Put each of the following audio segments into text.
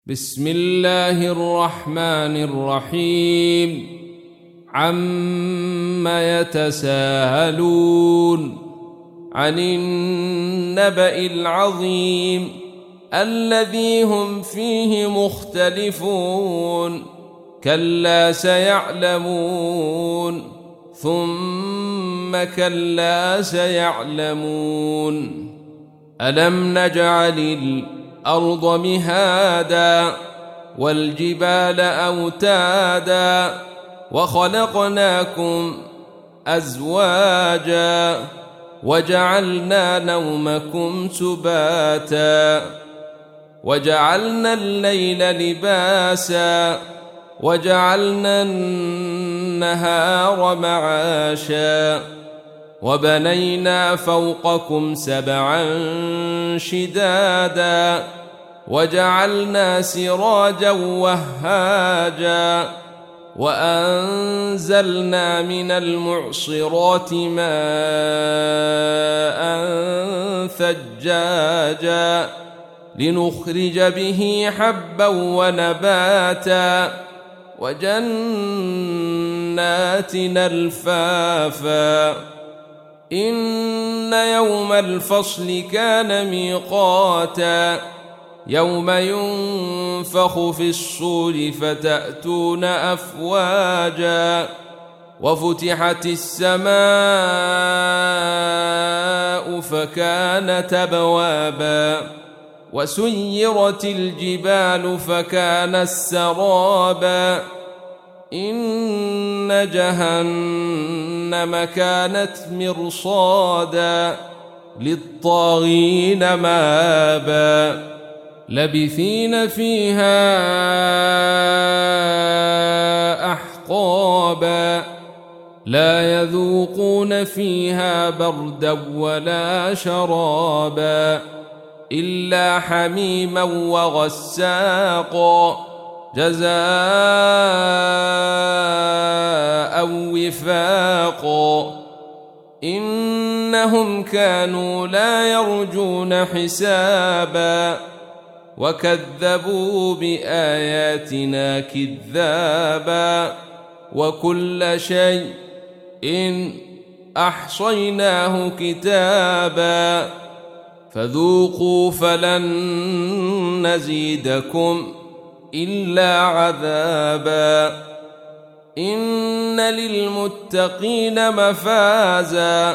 بسم الله الرحمن الرحيم. عم يتساءلون عن النبأ العظيم الذي هم فيه مختلفون. كلا سيعلمون ثم كلا سيعلمون. ألم نجعل الأرض مهادا والجبال أوتادا وخلقناكم أزواجا وجعلنا نومكم سباتا وجعلنا الليل لباسا وجعلنا النهار معاشا وبنينا فوقكم سبعا شدادا وجعلنا سراجا وهاجا وأنزلنا من المعصرات ماء ثجاجا لنخرج به حبا ونباتا وجنات ألفافا. إن يوم الفصل كان ميقاتا يوم ينفخ في الصور فتأتون أفواجا وفتحت السماء فكانت أبوابا وسيرت الجبال فكانت سرابا. إن جهنم كانت مرصادا للطاغين مآبا لبثين فيها أحقابا لا يذوقون فيها بردا ولا شرابا إلا حميما وغساقا جزاء وفاقا. إنهم كانوا لا يرجون حسابا وكذبوا بآياتنا كذابا وكل شيء أحصيناه كتابا فذوقوا فلن نزيدكم إلا عذابا. إن للمتقين مفازا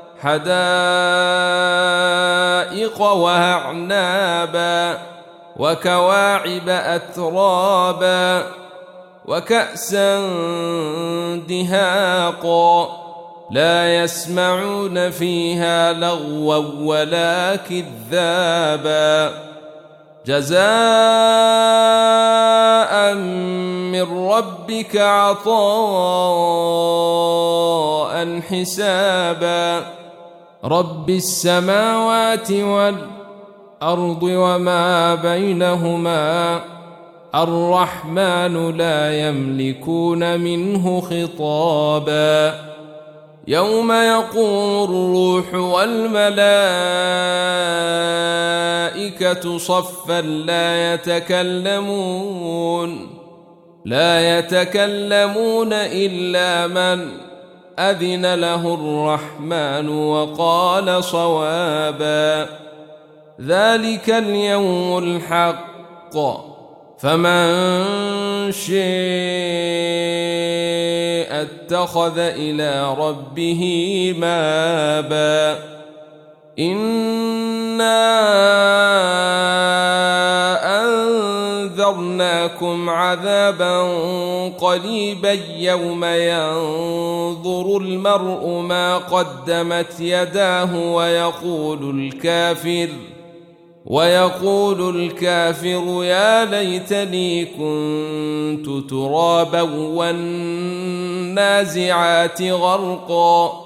حدائق وأعنابا وكواعب أترابا وكأسا دهاقا لا يسمعون فيها لغوا ولا كذابا جزاء من ربك عطاء حسابا. رب السماوات والأرض وما بينهما الرحمن لا يملكون منه خطابا. يوم يقوم الروح والملائكة صفا لا يتكلمون إلا من أذن له الرحمن وقال صوابا. ذلك اليوم الحق فمن شاء اتخذ إلى ربه مآبا. إنا أنذرناكم عذابا قريبا يوم ينظر المرء ما قدمت يداه ويقول الكافر يا ليتني كنت ترابا والنازعات غرقا